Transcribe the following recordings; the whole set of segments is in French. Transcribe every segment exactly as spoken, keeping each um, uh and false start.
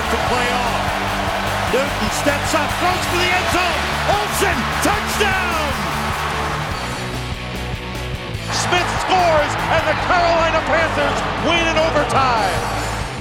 start to play off. Newton steps up, throws for the end zone. Olsen, touchdown! Smith scores, and the Carolina Panthers win in overtime.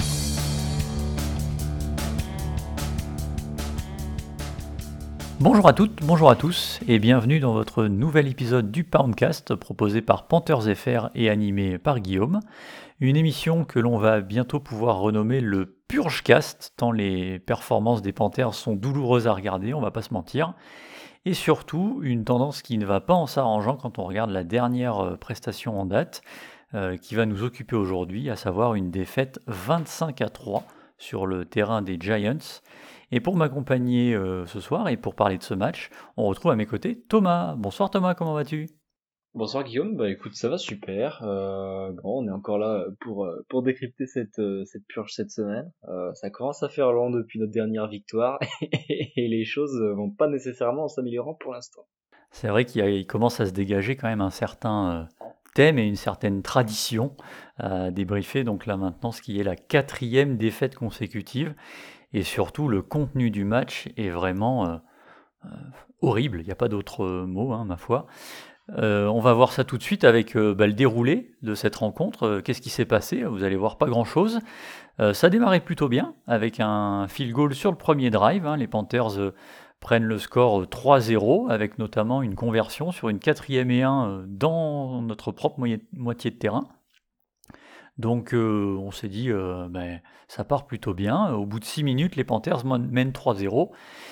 Bonjour à toutes, bonjour à tous et bienvenue dans votre nouvel épisode du Poundcast proposé par Panthers F R et animé par Guillaume. Une émission que l'on va bientôt pouvoir renommer le Purgecast tant les performances des Panthers sont douloureuses à regarder, on va pas se mentir. Et surtout, une tendance qui ne va pas en s'arrangeant quand on regarde la dernière prestation en date euh, qui va nous occuper aujourd'hui, à savoir une défaite vingt-cinq à trois sur le terrain des Giants. Et pour m'accompagner euh, ce soir et pour parler de ce match, on retrouve à mes côtés Thomas. Bonsoir Thomas, comment vas-tu ? Bonsoir Guillaume, bah écoute, ça va super. Euh, bon, on est encore là pour pour décrypter cette cette purge cette semaine. Euh, ça commence à faire long depuis notre dernière victoire et les choses vont pas nécessairement en s'améliorant pour l'instant. C'est vrai qu'il y a, il commence à se dégager quand même un certain euh, thème et une certaine tradition à débriefer. Donc là maintenant, ce qui est la quatrième défaite consécutive. Et surtout, le contenu du match est vraiment euh, euh, horrible. Il n'y a pas d'autre euh, mot, hein, ma foi. Euh, on va voir ça tout de suite avec euh, bah, le déroulé de cette rencontre. Euh, qu'est-ce qui s'est passé ? Vous allez voir pas grand-chose. Euh, ça a démarré plutôt bien avec un field goal sur le premier drive. Hein. Les Panthers euh, prennent le score trois zéro avec notamment une conversion sur une quatrième et un euh, dans notre propre moitié, moitié de terrain. Donc euh, on s'est dit, euh, ben, ça part plutôt bien. Au bout de six minutes, les Panthers mènent trois zéro.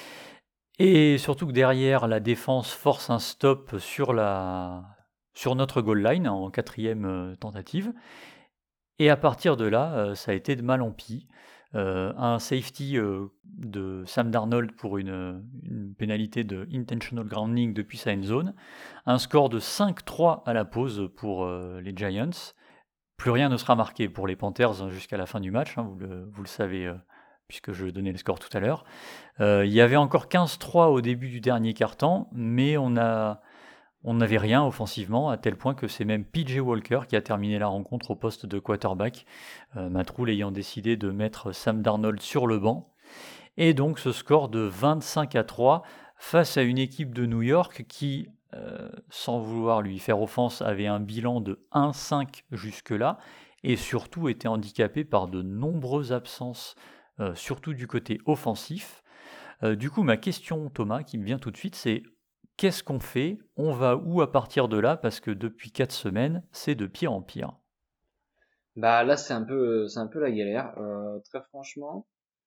Et surtout que derrière, la défense force un stop sur, la... sur notre goal line en quatrième euh, tentative. Et à partir de là, euh, ça a été de mal en pis. Euh, un safety euh, de Sam Darnold pour une, une pénalité de intentional grounding depuis sa end zone. Un score de cinq trois à la pause pour euh, les Giants. Plus rien ne sera marqué pour les Panthers jusqu'à la fin du match, hein, vous, le, vous le savez euh, puisque je donnais le score tout à l'heure. Euh, il y avait encore quinze trois au début du dernier quart-temps, mais on a, on n'avait rien offensivement, à tel point que c'est même P J Walker qui a terminé la rencontre au poste de quarterback, euh, Matt Rhule ayant décidé de mettre Sam Darnold sur le banc. Et donc ce score de vingt-cinq à trois face à une équipe de New York qui... Euh, sans vouloir lui faire offense, avait un bilan de un cinq jusque-là, et surtout était handicapé par de nombreuses absences, euh, surtout du côté offensif. Euh, du coup, ma question, Thomas, qui me vient tout de suite, c'est qu'est-ce qu'on fait ? On va où à partir de là ? Parce que depuis quatre semaines, c'est de pire en pire. Bah là, c'est un peu c'est un peu la galère. Euh, très franchement.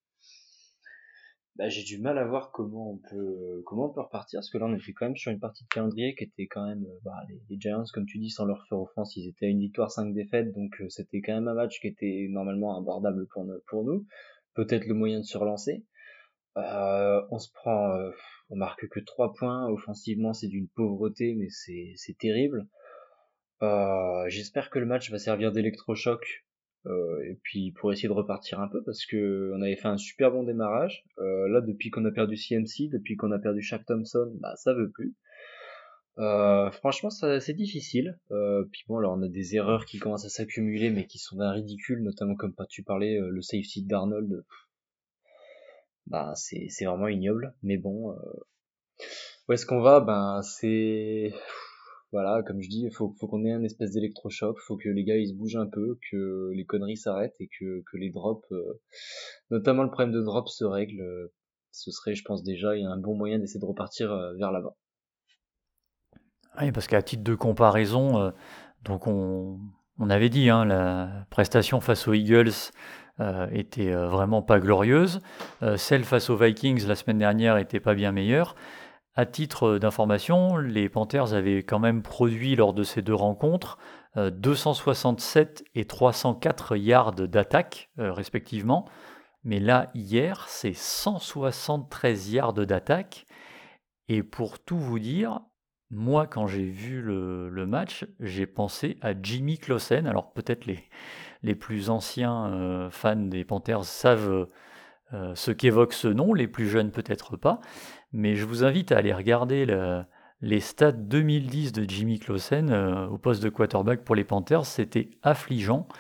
Bah, j'ai du mal à voir comment on peut comment on peut repartir parce que là on était quand même sur une partie de calendrier qui était quand même bah, les, les Giants, comme tu dis, sans leur faire offense, ils étaient à une victoire, cinq défaites, donc euh, c'était quand même un match qui était normalement abordable pour nous, pour nous. Peut-être le moyen de se relancer. Euh, on se prend euh, on marque que trois points offensivement, c'est d'une pauvreté, mais c'est c'est terrible. Euh, j'espère que le match va servir d'électrochoc. Euh, et puis pour essayer de repartir un peu parce que on avait fait un super bon démarrage. Euh, là depuis qu'on a perdu C M C, depuis qu'on a perdu Shaq Thompson, bah ça veut plus. Euh, franchement ça c'est difficile. Euh, puis bon là on a des erreurs qui commencent à s'accumuler mais qui sont d'un ridicule, notamment comme tu parlais euh, le safety d'Arnold. Bah c'est c'est vraiment ignoble. Mais bon, euh, où est-ce qu'on va ? Ben c'est voilà, comme je dis, faut, faut qu'on ait un espèce d'électrochoc, faut que les gars ils se bougent un peu, que les conneries s'arrêtent et que, que les drops, euh, notamment le problème de drop se règle. Euh, ce serait, je pense déjà, il y a un bon moyen d'essayer de repartir euh, vers l'avant. Oui, parce qu'à titre de comparaison, euh, donc on, on avait dit, hein, la prestation face aux Eagles euh, était euh, vraiment pas glorieuse. Euh, celle face aux Vikings la semaine dernière était pas bien meilleure. À titre d'information, les Panthers avaient quand même produit lors de ces deux rencontres euh, deux cent soixante-sept et trois cent quatre yards d'attaque euh, respectivement. Mais là, hier, c'est cent soixante-treize yards d'attaque. Et pour tout vous dire, moi, quand j'ai vu le, le match, j'ai pensé à Jimmy Clausen. Alors peut-être les, les plus anciens euh, fans des Panthers savent euh, ce qu'évoque ce nom, les plus jeunes peut-être pas. Mais je vous invite à aller regarder le, les stats deux mille dix de Jimmy Clausen euh, au poste de quarterback pour les Panthers. C'était affligeant.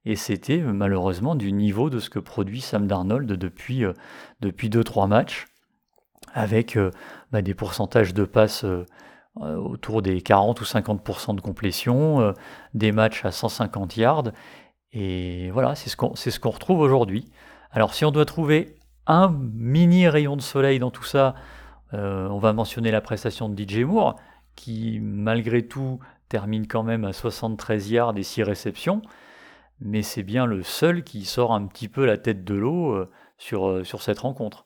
et c'était euh, malheureusement du niveau de ce que produit Sam Darnold depuis, euh, depuis deux trois matchs, avec euh, bah, des pourcentages de passes euh, euh, autour des quarante ou cinquante pour cent de complétion, euh, des matchs à cent cinquante yards, et voilà, c'est ce qu'on c'est ce qu'on retrouve aujourd'hui. Alors si on doit trouver un mini rayon de soleil dans tout ça, euh, on va mentionner la prestation de D J Moore, qui malgré tout termine quand même à soixante-treize yards et six réceptions, mais c'est bien le seul qui sort un petit peu la tête de l'eau euh, sur, euh, sur cette rencontre.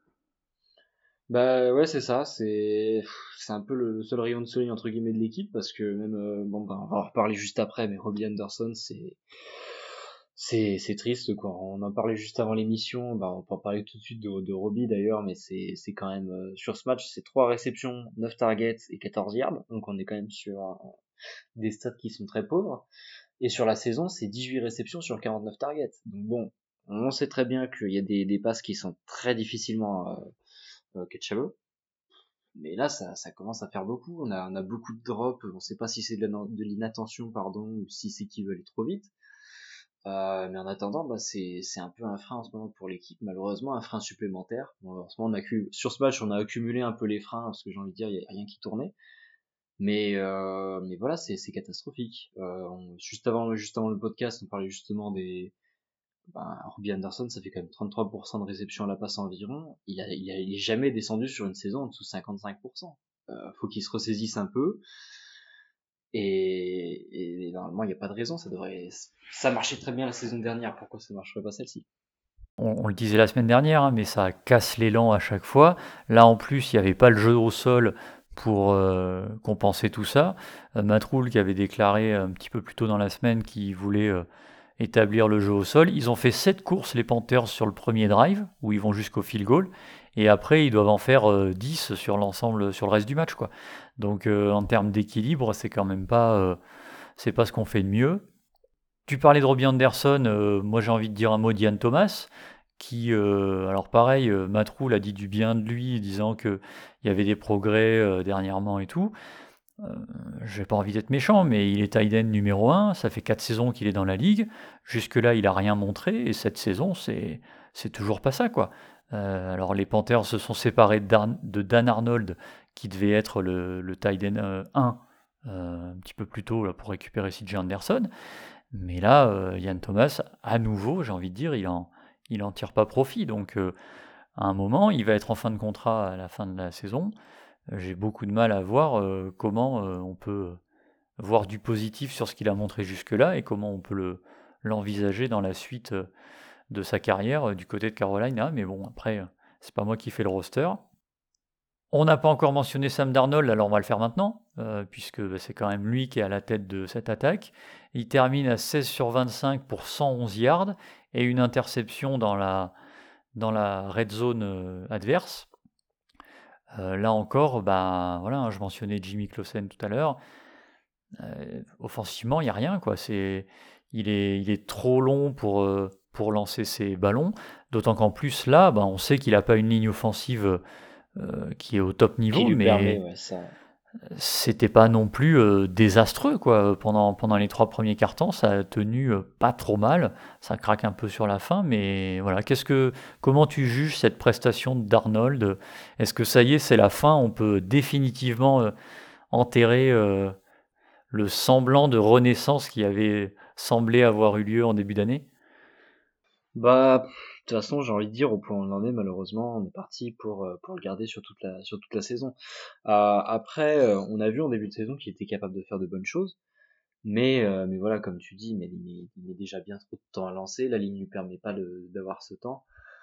Bah ouais, c'est ça, c'est c'est un peu le, le seul rayon de soleil entre guillemets de l'équipe parce que même euh, bon bah on va en reparler juste après, mais Robbie Anderson c'est c'est c'est triste quoi. On en parlait juste avant l'émission, bah on peut en parler tout de suite de, de Robbie d'ailleurs, mais c'est c'est quand même euh, sur ce match c'est trois réceptions, neuf targets et quatorze yards, donc on est quand même sur euh, des stats qui sont très pauvres. Et sur la saison c'est dix-huit réceptions sur quarante-neuf targets. Donc bon, on sait très bien qu'il y a des, des passes qui sont très difficilement euh, euh, catchables. Mais là, ça, ça commence à faire beaucoup. On a, on a beaucoup de drops. On sait pas si c'est de, la- de l'inattention, pardon, ou si c'est qu'ils veulent aller trop vite. Euh, mais en attendant, bah, c'est, c'est un peu un frein en ce moment pour l'équipe. Malheureusement, un frein supplémentaire. Bon, en ce moment, on a cu- sur ce match, on a accumulé un peu les freins parce que j'ai envie de dire, il y a rien qui tournait. Mais, euh, mais voilà, c'est, c'est catastrophique. Euh, on- juste avant, juste avant le podcast, on parlait justement des, ben, Robbie Anderson, ça fait quand même trente-trois pour cent de réception à la passe environ. Il a, il a, il est jamais descendu sur une saison en dessous de cinquante-cinq pour cent. Euh, faut qu'il se ressaisisse un peu. Et, et normalement, il n'y a pas de raison. Ça devrait, ça marchait très bien la saison dernière. Pourquoi ça marcherait pas celle-ci? On, on le disait la semaine dernière, hein, mais ça casse l'élan à chaque fois. Là, en plus, il n'y avait pas le jeu au sol pour euh, compenser tout ça. Euh, Matt Rhule qui avait déclaré un petit peu plus tôt dans la semaine qu'il voulait euh, établir le jeu au sol. Ils ont fait sept courses, les Panthers, sur le premier drive, où ils vont jusqu'au field goal. Et après, ils doivent en faire euh, dix sur l'ensemble, sur le reste du match, quoi. Donc, euh, en termes d'équilibre, c'est quand même pas, euh, c'est pas ce qu'on fait de mieux. Tu parlais de Robbie Anderson, euh, moi j'ai envie de dire un mot d'Ian Thomas, qui, euh, alors pareil, euh, Matt Rhule a dit du bien de lui, disant qu'il y avait des progrès euh, dernièrement et tout. Euh, j'ai pas envie d'être méchant, mais il est tight end numéro un, ça fait quatre saisons qu'il est dans la ligue. Jusque-là, il a rien montré, et cette saison, c'est, c'est toujours pas ça, quoi. Euh, alors les Panthers se sont séparés de Dan, de Dan Arnold, qui devait être le, le tight end euh, un, euh, un petit peu plus tôt là, pour récupérer C J Anderson. Mais là, euh, Ian Thomas, à nouveau, j'ai envie de dire, il en, il en tire pas profit. Donc, euh, à un moment, il va être en fin de contrat à la fin de la saison. J'ai beaucoup de mal à voir euh, comment euh, on peut voir du positif sur ce qu'il a montré jusque-là et comment on peut le, l'envisager dans la suite euh, de sa carrière euh, du côté de Carolina. Mais bon, après, euh, c'est pas moi qui fais le roster. On n'a pas encore mentionné Sam Darnold, alors on va le faire maintenant, euh, puisque bah, c'est quand même lui qui est à la tête de cette attaque. Il termine à seize sur vingt-cinq pour cent onze yards et une interception dans la, dans la red zone euh, adverse. Euh, là encore, bah, voilà, hein, je mentionnais Jimmy Clausen tout à l'heure. Euh, offensivement, il n'y a rien, quoi. C'est, il, est, il est trop long pour, euh, pour lancer ses ballons. D'autant qu'en plus, là, bah, on sait qu'il n'a pas une ligne offensive euh, qui est au top Qui niveau, lui permet, mais ouais, ça. c'était pas non plus euh, désastreux, quoi. Pendant, pendant les trois premiers quarts-temps, ça a tenu euh, pas trop mal. Ça craque un peu sur la fin, mais voilà. Qu'est-ce que, comment tu juges cette prestation d'Arnold? Est-ce que ça y est, c'est la fin? On peut définitivement euh, enterrer euh, le semblant de renaissance qui avait semblé avoir eu lieu en début d'année? Bah, pff, de toute façon, j'ai envie de dire, au point où on en est, malheureusement, on est parti pour, euh, pour le garder sur toute la, sur toute la saison. Euh, après, euh, on a vu en début de saison qu'il était capable de faire de bonnes choses. Mais, euh, mais voilà, comme tu dis, mais il met, il met déjà bien trop de temps à lancer. La ligne lui permet pas de- d'avoir ce temps.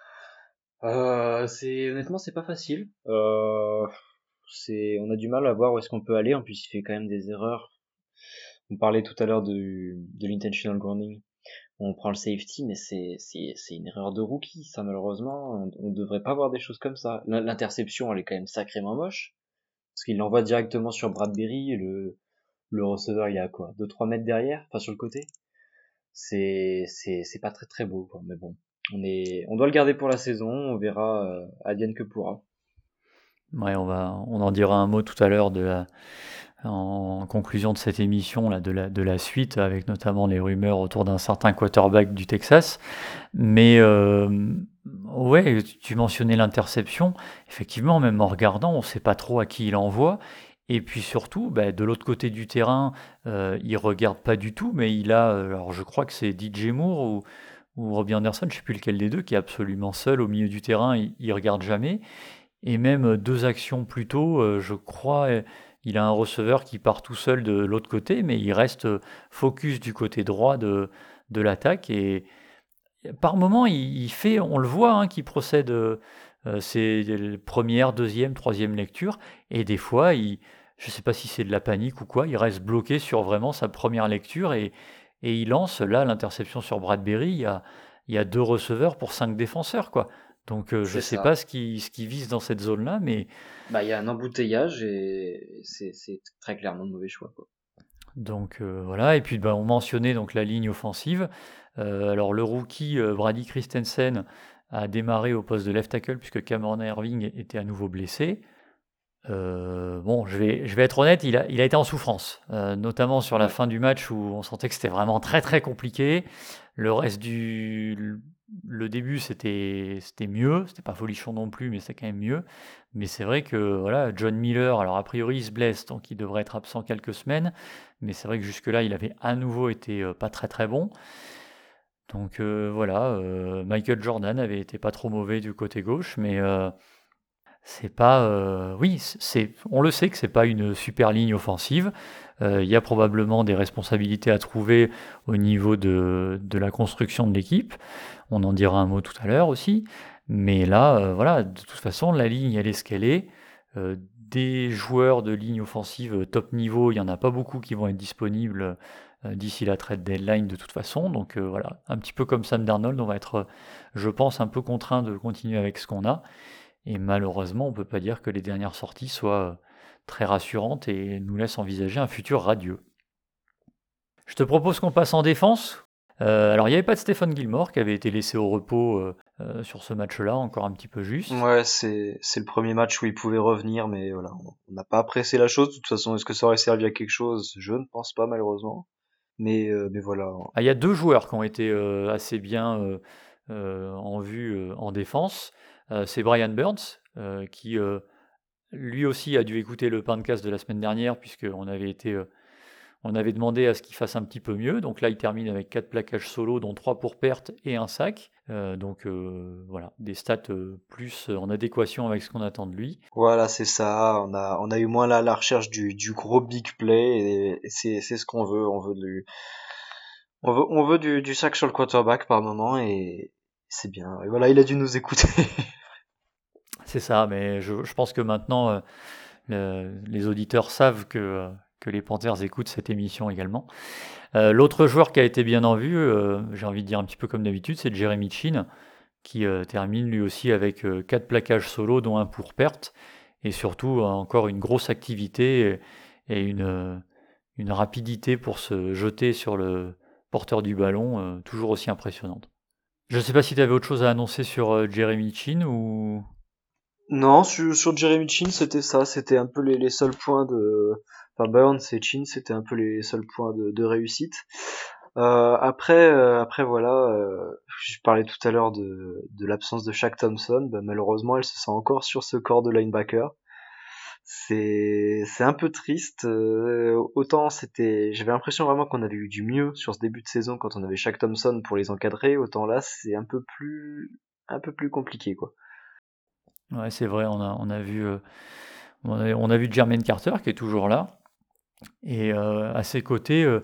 Euh, c'est honnêtement, c'est pas facile. Euh, c'est, on a du mal à voir où est-ce qu'on peut aller. En plus, il fait quand même des erreurs. On parlait tout à l'heure de, de l'intentional grounding. On prend le safety, mais c'est, c'est, c'est une erreur de rookie. Ça, malheureusement, on, on devrait pas voir des choses comme ça. L'interception, elle est quand même sacrément moche. Parce qu'il l'envoie directement sur Bradbury. Et le, le receveur, il est à quoi? deux trois mètres derrière? Enfin, sur le côté? C'est, c'est, c'est pas très très beau, quoi. Mais bon. On est, on doit le garder pour la saison. On verra, euh, advienne que pourra. Ouais, on va, on en dira un mot tout à l'heure de la, en conclusion de cette émission là, de, la, de la suite, avec notamment les rumeurs autour d'un certain quarterback du Texas. Mais euh, ouais, tu mentionnais l'interception. Effectivement, même en regardant, on ne sait pas trop à qui il envoie. Et puis surtout, bah, de l'autre côté du terrain, euh, il regarde pas du tout, mais il a, alors je crois que c'est D J Moore ou, ou Robbie Anderson, je ne sais plus lequel des deux, qui est absolument seul au milieu du terrain, il, il regarde jamais. Et même deux actions plus tôt, euh, je crois, euh, il a un receveur qui part tout seul de l'autre côté, mais il reste euh, focus du côté droit de, de l'attaque. Et par moment, il, il fait, on le voit, hein, qu'il procède, euh, euh, c'est la première, deuxième, troisième lecture. Et des fois, il, je ne sais pas si c'est de la panique ou quoi, il reste bloqué sur vraiment sa première lecture et, et il lance, là, l'interception sur Bradbury, il y a, il y a deux receveurs pour cinq défenseurs, quoi. Donc euh, je ne sais C'est ça. pas ce qui, ce qui vise dans cette zone-là, mais Bah, il y a un embouteillage et c'est, c'est très clairement de mauvais choix, quoi. donc euh, voilà. Et puis bah, on mentionnait donc la ligne offensive. Euh, alors le rookie euh, Brady Christensen a démarré au poste de left tackle puisque Cameron Irving était à nouveau blessé. Euh, bon, je vais, je vais être honnête, il a, il a été en souffrance, euh, notamment sur la Ouais. fin du match où on sentait que c'était vraiment très très compliqué. Le reste du, le- le début c'était, c'était mieux, c'était pas folichon non plus, mais c'était quand même mieux. Mais c'est vrai que voilà, John Miller, alors a priori il se blesse, donc il devrait être absent quelques semaines. Mais c'est vrai que jusque-là, il avait à nouveau été euh, pas très très bon. Donc euh, voilà, euh, Michael Jordan avait été pas trop mauvais du côté gauche, mais euh, c'est pas, euh, oui, c'est, on le sait que c'est pas une super ligne offensive. Euh, Il y a probablement des responsabilités à trouver au niveau de, de la construction de l'équipe. On en dira un mot tout à l'heure aussi. Mais là, euh, voilà, de toute façon, la ligne, elle est ce qu'elle est. Euh, des joueurs de ligne offensive top niveau, il n'y en a pas beaucoup qui vont être disponibles euh, d'ici la trade deadline de toute façon. Donc euh, voilà, un petit peu comme Sam Darnold, on va être, euh, je pense, un peu contraint de continuer avec ce qu'on a. Et malheureusement, on ne peut pas dire que les dernières sorties soient euh, très rassurantes et nous laissent envisager un futur radieux. Je te propose qu'on passe en défense. Euh, alors, il n'y avait pas de Stephen Gilmore qui avait été laissé au repos euh, euh, sur ce match-là, encore un petit peu juste. Ouais, c'est c'est le premier match où il pouvait revenir, mais voilà, on n'a pas apprécié la chose. De toute façon, est-ce que ça aurait servi à quelque chose? Je ne pense pas, malheureusement. Mais euh, mais voilà. Ah, il y a deux joueurs qui ont été euh, assez bien euh, euh, en vue euh, en défense. Euh, c'est Brian Burns, euh, qui euh, lui aussi a dû écouter le podcast de la semaine dernière, puisqu'on avait été... euh, On avait demandé à ce qu'il fasse un petit peu mieux. Donc là, il termine avec quatre plaquages solo, dont trois pour perte et un sac. Euh, donc euh, voilà, des stats euh, plus en adéquation avec ce qu'on attend de lui. Voilà, c'est ça. On a on a eu moins la la recherche du du gros big play et, et c'est c'est ce qu'on veut. On veut du on veut on veut du du sac sur le quarterback par moment et c'est bien. Et voilà, il a dû nous écouter. C'est ça, mais je, je pense que maintenant, euh, le- les auditeurs savent que, euh, que les Panthers écoutent cette émission également. Euh, L'autre joueur qui a été bien en vue, euh, j'ai envie de dire un petit peu comme d'habitude, c'est Jeremy Chin, qui euh, termine lui aussi avec euh, quatre plaquages solo, dont un pour perte, et surtout euh, encore une grosse activité et, et une, euh, une rapidité pour se jeter sur le porteur du ballon, euh, toujours aussi impressionnante. Je ne sais pas si tu avais autre chose à annoncer sur euh, Jeremy Chin ou... Non, sur, sur Jeremy Chin, c'était ça, c'était un peu les, les seuls points de, enfin Burns et Chin, c'était un peu les seuls points de, de réussite. Euh, après, euh, après voilà, euh, je parlais tout à l'heure de, de l'absence de Shaq Thompson. Bah, malheureusement, elle se sent encore sur ce corps de linebacker. C'est, c'est un peu triste. Euh, autant c'était, j'avais l'impression vraiment qu'on avait eu du mieux sur ce début de saison quand on avait Shaq Thompson pour les encadrer. Autant là, c'est un peu plus, un peu plus compliqué, quoi. Ouais, c'est vrai, on a, on a vu, euh, on a, on a vu Jermaine Carter qui est toujours là. Et euh, à ses côtés, euh,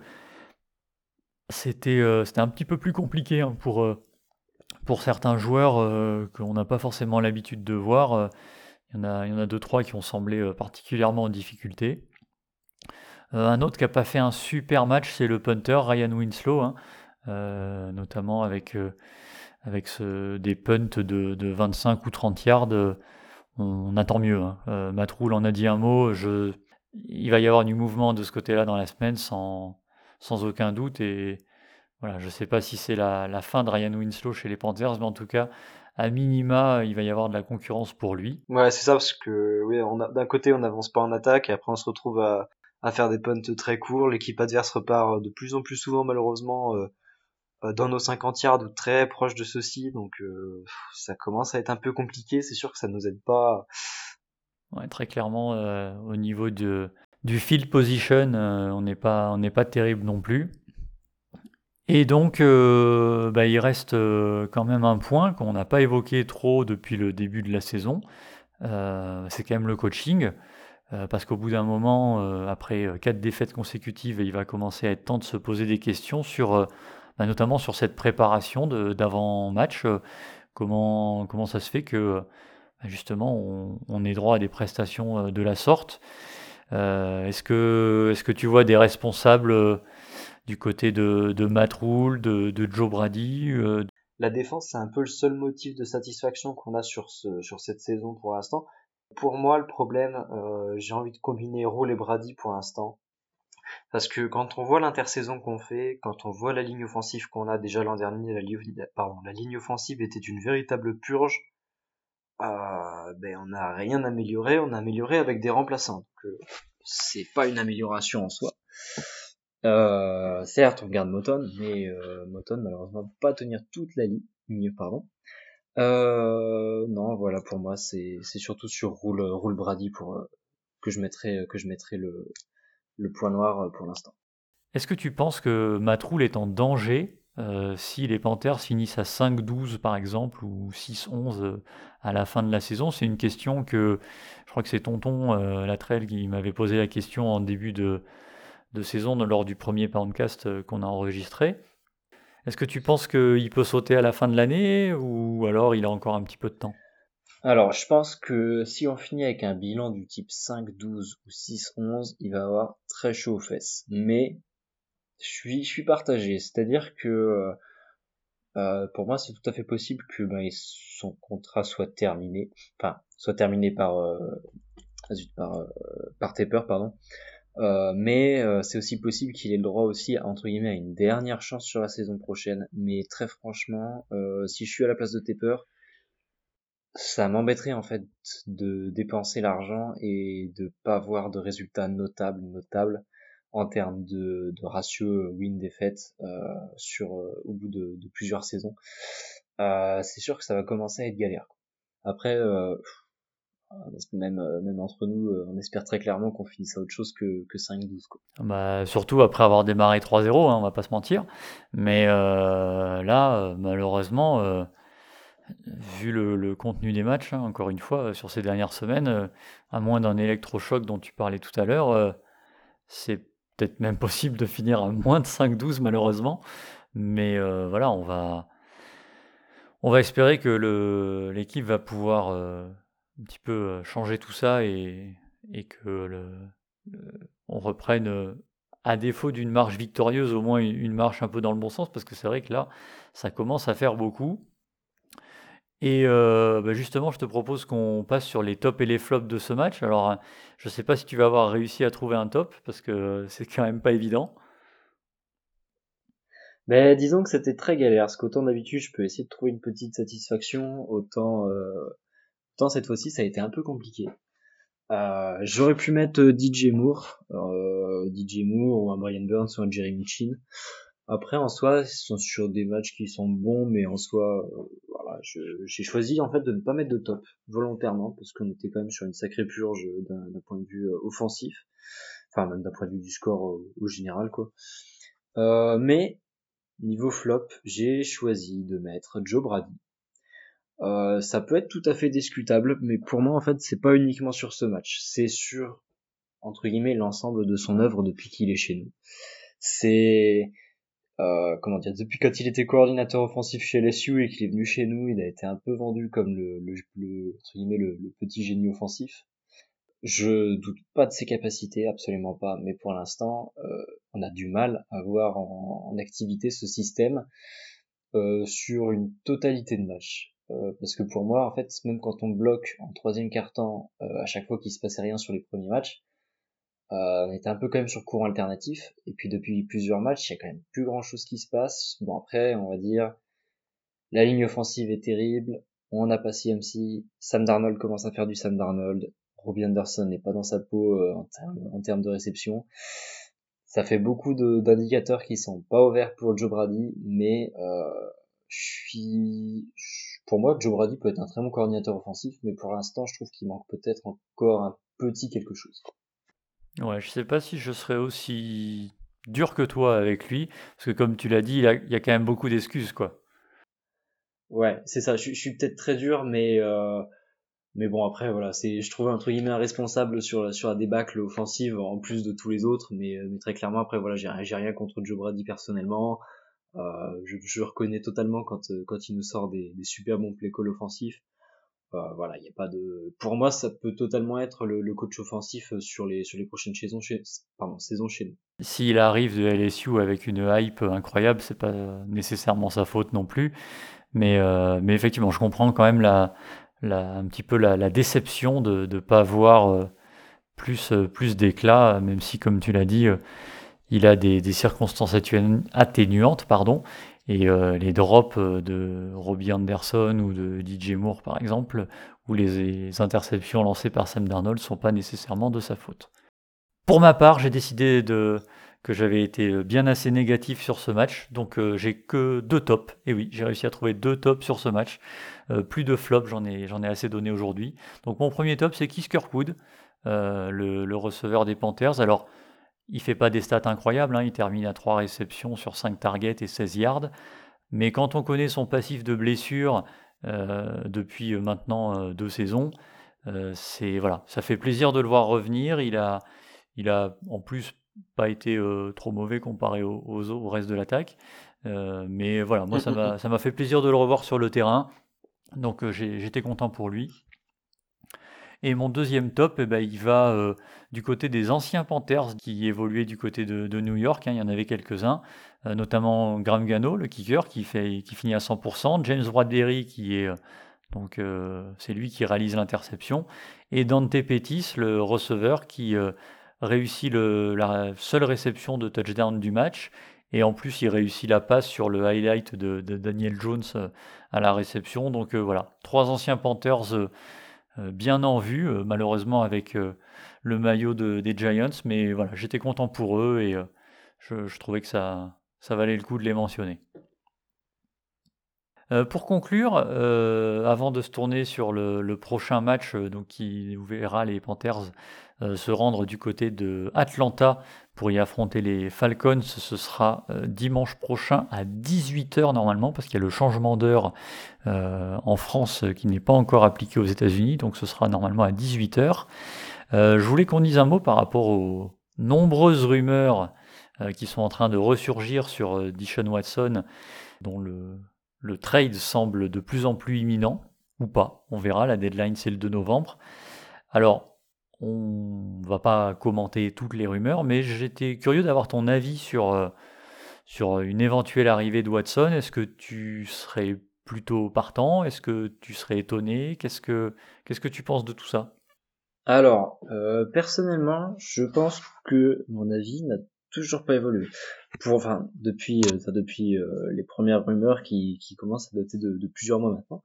c'était euh, c'était un petit peu plus compliqué hein, pour, euh, pour certains joueurs euh, qu'on n'a pas forcément l'habitude de voir. Euh, Il y en a, il y en a deux, trois qui ont semblé euh, particulièrement en difficulté. Euh, un autre qui n'a pas fait un super match, c'est le punter Ryan Winslow, hein, euh, notamment avec, euh, avec ce, des punts de, de vingt-cinq ou trente yards. euh, on, on attend mieux. Hein. Euh, Matt Rhule en a dit un mot. Je, il va y avoir du mouvement de ce côté-là dans la semaine sans, sans aucun doute. Et voilà, je ne sais pas si c'est la, la fin de Ryan Winslow chez les Panthers, mais en tout cas, à minima, il va y avoir de la concurrence pour lui. Ouais, c'est ça, parce que oui, on a, d'un côté on n'avance pas en attaque et après on se retrouve à, à faire des punts très courts. L'équipe adverse repart de plus en plus souvent malheureusement euh, dans nos cinquante yards ou très proche de ceux-ci, donc euh, ça commence à être un peu compliqué. C'est sûr que ça nous aide pas. Ouais, très clairement, euh, au niveau de, du field position, euh, on n'est pas, on n'est pas terrible non plus. Et donc, euh, bah, il reste euh, quand même un point qu'on n'a pas évoqué trop depuis le début de la saison. Euh, c'est quand même le coaching. Euh, parce qu'au bout d'un moment, euh, après euh, quatre défaites consécutives, il va commencer à être temps de se poser des questions sur, euh, bah, notamment sur cette préparation de, d'avant-match. Euh, comment, comment ça se fait que bah, justement on, on ait droit à des prestations euh, de la sorte. Euh, est-ce que, est-ce que tu vois des responsables euh, du côté de, de Matt Rhule, de, de Joe Brady euh, La défense, c'est un peu le seul motif de satisfaction qu'on a sur ce sur cette saison pour l'instant. Pour moi, le problème, euh, j'ai envie de combiner Rhule et Brady pour l'instant. Parce que quand on voit l'intersaison qu'on fait, quand on voit la ligne offensive qu'on a déjà l'an dernier, la, ligne- pardon, la ligne offensive était une véritable purge. Euh, ben on n'a rien amélioré, on a amélioré avec des remplaçants. Donc, euh, c'est pas une amélioration en soi. Euh, certes, on garde Moton, mais euh, Moton malheureusement peut pas tenir toute la ligne, pardon. Euh, non, voilà, pour moi, c'est c'est surtout sur Rhule, Rhule Brady pour euh, que je mettrai que je mettrai le le point noir euh, pour l'instant. Est-ce que tu penses que Matt Rhule est en danger euh, si les Panthers finissent à cinq douze par exemple ou six onze euh, à la fin de la saison? C'est une question que je crois que c'est Tonton euh, Latrell qui m'avait posé la question en début de, de saison lors du premier podcast euh, qu'on a enregistré. Est-ce que tu penses qu'il peut sauter à la fin de l'année ou alors il a encore un petit peu de temps? Alors, je pense que si on finit avec un bilan du type cinq douze ou six onze, il va avoir très chaud aux fesses. Mais je suis, je suis partagé, c'est-à-dire que euh, pour moi, c'est tout à fait possible que ben, son contrat soit terminé, enfin, soit terminé par euh, zut, par, euh, par Taper, pardon. Euh, mais euh, c'est aussi possible qu'il ait le droit aussi entre guillemets à une dernière chance sur la saison prochaine. Mais très franchement, euh, si je suis à la place de Taper, ça m'embêterait en fait de dépenser l'argent et de pas avoir de résultats notables, notables en termes de, de ratio win-défaite euh, sur euh, au bout de, de plusieurs saisons. Euh, c'est sûr que ça va commencer à être galère. Après, euh, même euh, même entre nous, euh, on espère très clairement qu'on finisse à autre chose que, que cinq douze quoi. Bah, surtout après avoir démarré trois zéro, hein, on va pas se mentir. Mais euh, là, euh, malheureusement, euh, vu le, le contenu des matchs, hein, encore une fois, euh, sur ces dernières semaines, euh, à moins d'un électrochoc dont tu parlais tout à l'heure, euh, c'est peut-être même possible de finir à moins de cinq douze malheureusement. Mais euh, voilà, on va, on va espérer que le, l'équipe va pouvoir euh, un petit peu euh, changer tout ça et, et que le, le- on reprenne, euh, à défaut d'une marche victorieuse, au moins une, une marche un peu dans le bon sens, parce que c'est vrai que là, ça commence à faire beaucoup. Et euh, bah, justement, je te propose qu'on passe sur les tops et les flops de ce match. Alors, euh, je ne sais pas si tu vas avoir réussi à trouver un top, parce que c'est quand même pas évident. Mais disons que c'était très galère, parce qu'autant d'habitude je peux essayer de trouver une petite satisfaction, autant euh, autant cette fois-ci ça a été un peu compliqué. Euh, j'aurais pu mettre euh, D J Moore, euh, D J Moore ou un Brian Burns ou un Jeremy Chin. Après en soi, ils sont sur des matchs qui sont bons, mais en soi, euh, voilà, je, j'ai choisi en fait de ne pas mettre de top volontairement parce qu'on était quand même sur une sacrée purge d'un, d'un point de vue euh, offensif, enfin même d'un point de vue du score euh, au général quoi. Euh, mais niveau flop, j'ai choisi de mettre Joe Brady. Euh, ça peut être tout à fait discutable, mais pour moi en fait c'est pas uniquement sur ce match, c'est sur entre guillemets l'ensemble de son œuvre depuis qu'il est chez nous. C'est euh, comment dire, depuis quand il était coordinateur offensif chez L S U et qu'il est venu chez nous, il a été un peu vendu comme le, le, le entre guillemets le, le petit génie offensif. Je doute pas de ses capacités, absolument pas, mais pour l'instant, euh, on a du mal à voir en, en activité ce système euh, sur une totalité de matchs. Euh, parce que pour moi, en fait, même quand on bloque en troisième quart-temps, euh, à chaque fois qu'il se passait rien sur les premiers matchs, euh, on était un peu quand même sur courant alternatif. Et puis depuis plusieurs matchs, il y a quand même plus grand-chose qui se passe. Bon après, on va dire, la ligne offensive est terrible. On n'a pas C M C. Sam Darnold commence à faire du Sam Darnold. Robbie Anderson n'est pas dans sa peau euh, en, termes, en termes de réception. Ça fait beaucoup de, d'indicateurs qui sont pas ouverts pour Joe Brady, mais euh, je suis, pour moi, Joe Brady peut être un très bon coordinateur offensif, mais pour l'instant, je trouve qu'il manque peut-être encore un petit quelque chose. Ouais, je sais pas si je serais aussi dur que toi avec lui, parce que comme tu l'as dit, il y a, il y a quand même beaucoup d'excuses, quoi. Ouais, c'est ça. Je, je suis peut-être très dur, mais euh, mais bon après voilà, c'est je trouve entre guillemets un responsable sur sur la débâcle offensive en plus de tous les autres, mais mais très clairement après voilà, j'ai j'ai rien contre Joe Brady personnellement. Euh, je, je reconnais totalement quand quand il nous sort des des super bons play call offensifs. Euh, voilà, il y a pas de pour moi ça peut totalement être le, le coach offensif sur les sur les prochaines saisons chez pardon, saisons chez nous. S'il arrive de L S U avec une hype incroyable, c'est pas nécessairement sa faute non plus. Mais, euh, mais effectivement, je comprends quand même la, la, un petit peu la, la déception de ne pas voir euh, plus, euh, plus d'éclat, même si, comme tu l'as dit, euh, il a des, des circonstances attenu- atténuantes, pardon, et euh, les drops euh, de Robbie Anderson ou de D J Moore, par exemple, ou les, les interceptions lancées par Sam Darnold ne sont pas nécessairement de sa faute. Pour ma part, j'ai décidé de, que j'avais été bien assez négatif sur ce match, donc euh, j'ai que deux tops. Et oui, j'ai réussi à trouver deux tops sur ce match. Euh, plus de flops, j'en ai, j'en ai assez donné aujourd'hui. Donc mon premier top, c'est Keith Kirkwood, euh, le, le receveur des Panthers. Alors, il fait pas des stats incroyables, hein, il termine à trois réceptions sur cinq targets et seize yards. Mais quand on connaît son passif de blessure euh, depuis maintenant euh, deux saisons, euh, c'est voilà, ça fait plaisir de le voir revenir. Il a, il a en plus pas été euh, trop mauvais comparé aux, aux- au reste de l'attaque. Euh, mais voilà, moi ça m'a ça m'a fait plaisir de le revoir sur le terrain. Donc euh, j'ai- j'étais content pour lui. Et mon deuxième top, eh ben, il va euh, du côté des anciens Panthers qui évoluaient du côté de, de New York. Hein, il y en avait quelques-uns, euh, notamment Graham Gano, le kicker, qui, fait, qui finit à cent pour cent. James Bradbury, qui est euh, donc euh, c'est lui qui réalise l'interception. Et Dante Pettis, le receveur, qui euh, réussit le, la seule réception de touchdown du match. Et en plus, il réussit la passe sur le highlight de, de Daniel Jones euh, à la réception. Donc euh, voilà, trois anciens Panthers euh, euh, bien en vue, euh, malheureusement avec euh, le maillot de, des Giants. Mais voilà, j'étais content pour eux et euh, je, je trouvais que ça, ça valait le coup de les mentionner. Euh, pour conclure, euh, avant de se tourner sur le, le prochain match, euh, donc qui verra les Panthers euh, se rendre du côté de Atlanta pour y affronter les Falcons, ce sera euh, dimanche prochain à dix-huit heures normalement, parce qu'il y a le changement d'heure euh, en France euh, qui n'est pas encore appliqué aux États-Unis, donc ce sera normalement à dix-huit heures. Euh, je voulais qu'on dise un mot par rapport aux nombreuses rumeurs euh, qui sont en train de ressurgir sur euh, Deshaun Watson, dont le le trade semble de plus en plus imminent, ou pas, on verra, la deadline c'est le deux novembre. Alors, on ne va pas commenter toutes les rumeurs, mais j'étais curieux d'avoir ton avis sur, euh, sur une éventuelle arrivée de Watson. Est-ce que tu serais plutôt partant? Est-ce que tu serais étonné? Qu'est-ce que, qu'est-ce que tu penses de tout ça? Alors, euh, personnellement, je pense que mon avis n'a toujours pas évolué. Pour, enfin, depuis, euh, enfin, depuis euh, les premières rumeurs qui, qui commencent à dater de, de plusieurs mois maintenant.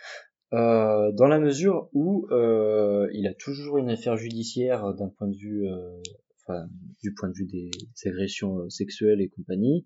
Euh, dans la mesure où euh, il a toujours une affaire judiciaire d'un point de vue, euh, enfin, du point de vue des, des agressions sexuelles et compagnie.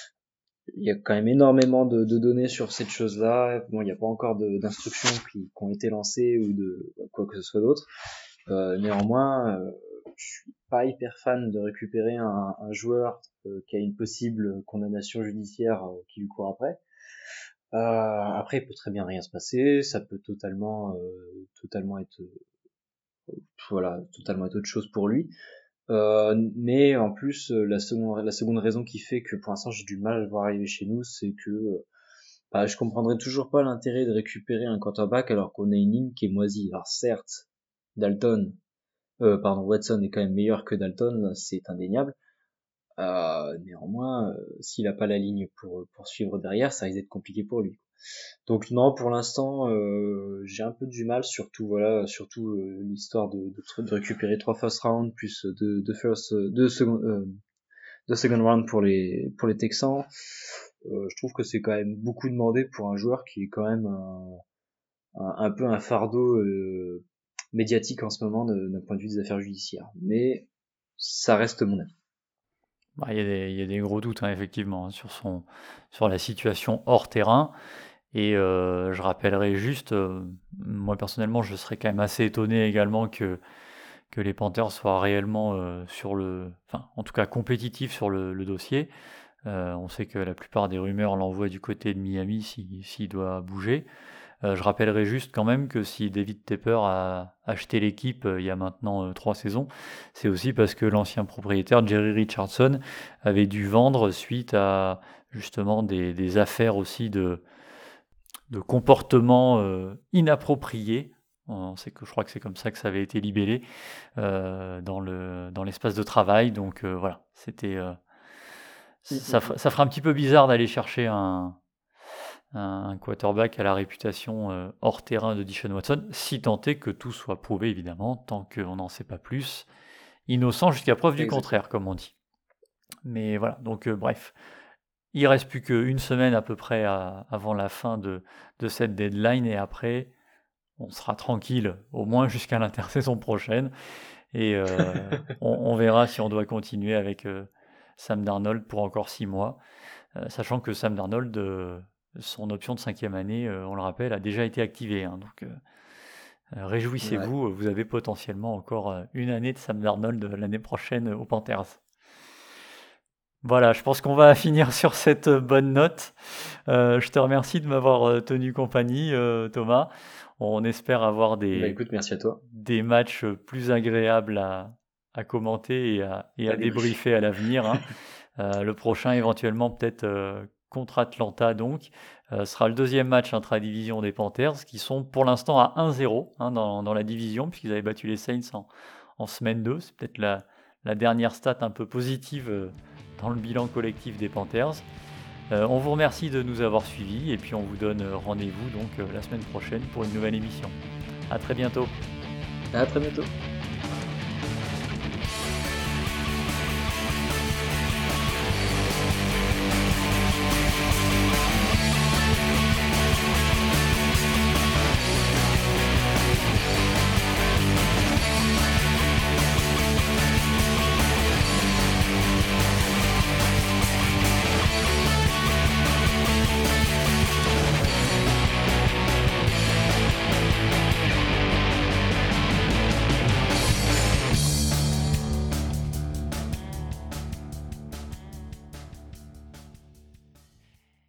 Il y a quand même énormément de, de données sur cette chose-là. Bon, il n'y a pas encore de, d'instructions qui, qui ont été lancées ou de quoi que ce soit d'autre. Euh, néanmoins, euh, je suis pas hyper fan de récupérer un, un joueur euh, qui a une possible condamnation judiciaire euh, qui lui court après. Euh, après, il peut très bien rien se passer, ça peut totalement, euh, totalement être, euh, voilà, totalement être autre chose pour lui. Euh, mais en plus, la seconde, la seconde raison qui fait que pour l'instant j'ai du mal à le voir arriver chez nous, c'est que bah, je comprendrais toujours pas l'intérêt de récupérer un quarterback alors qu'on a une ligne qui est moisie. Alors certes, Dalton, euh, pardon, Watson est quand même meilleur que Dalton, c'est indéniable. Euh, néanmoins, euh, s'il a pas la ligne pour poursuivre derrière, ça risque d'être compliqué pour lui. Donc non, pour l'instant, euh, j'ai un peu du mal, surtout voilà, surtout euh, l'histoire de, de, de récupérer trois first round plus deux de first, deux second, euh, deux second round pour les pour les Texans. Euh, je trouve que c'est quand même beaucoup demandé pour un joueur qui est quand même un, un, un peu un fardeau euh, médiatique en ce moment de, d'un point de vue des affaires judiciaires. Mais ça reste mon avis. Bah, il y a des, il y a des gros doutes, hein, effectivement, hein, sur, son, sur la situation hors terrain. Et euh, je rappellerai juste, euh, moi personnellement, je serais quand même assez étonné également que, que les Panthers soient réellement euh, sur le, enfin, en tout cas compétitifs sur le, le dossier. Euh, on sait que la plupart des rumeurs l'envoient du côté de Miami s'il si, doit bouger. Euh, je rappellerai juste quand même que si David Tepper a acheté l'équipe euh, il y a maintenant euh, trois saisons, c'est aussi parce que l'ancien propriétaire Jerry Richardson avait dû vendre suite à justement des, des affaires aussi de, de comportements euh, inappropriés. On sait que je crois que c'est comme ça que ça avait été libellé euh, dans, le, dans l'espace de travail. Donc euh, voilà, c'était euh, ça, ça fera un petit peu bizarre d'aller chercher un un quarterback à la réputation euh, hors terrain de Deshaun Watson, si tant est que tout soit prouvé, évidemment, tant qu'on n'en sait pas plus. Innocent jusqu'à preuve du contraire, comme on dit. Mais voilà, donc euh, bref. Il reste plus qu'une semaine à peu près à, avant la fin de, de cette deadline, et après, on sera tranquille, au moins jusqu'à l'intersaison prochaine. Et euh, on, on verra si on doit continuer avec euh, Sam Darnold pour encore six mois, euh, sachant que Sam Darnold... Euh, son option de cinquième année, euh, on le rappelle, a déjà été activée. Hein, donc, euh, euh, réjouissez-vous, ouais. Vous avez potentiellement encore euh, une année de Sam Darnold l'année prochaine aux Panthers. Voilà, je pense qu'on va finir sur cette bonne note. Euh, je te remercie de m'avoir tenu compagnie, euh, Thomas. On espère avoir des, bah, écoute, merci à toi. des matchs plus agréables à, à commenter et à, et à, à débriefer à l'avenir. Hein. euh, le prochain, éventuellement, peut-être... Euh, contre Atlanta, donc, euh, sera le deuxième match intra-division des Panthers, qui sont pour l'instant à un zéro hein, dans, dans la division, puisqu'ils avaient battu les Saints en, en semaine deux. C'est peut-être la, la dernière stat un peu positive euh, dans le bilan collectif des Panthers. Euh, on vous remercie de nous avoir suivis, et puis on vous donne rendez-vous donc euh, la semaine prochaine pour une nouvelle émission. À très bientôt. À très bientôt.